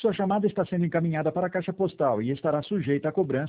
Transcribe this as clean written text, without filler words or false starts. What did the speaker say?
Sua chamada está sendo encaminhada para a caixa postal e estará sujeita a cobrança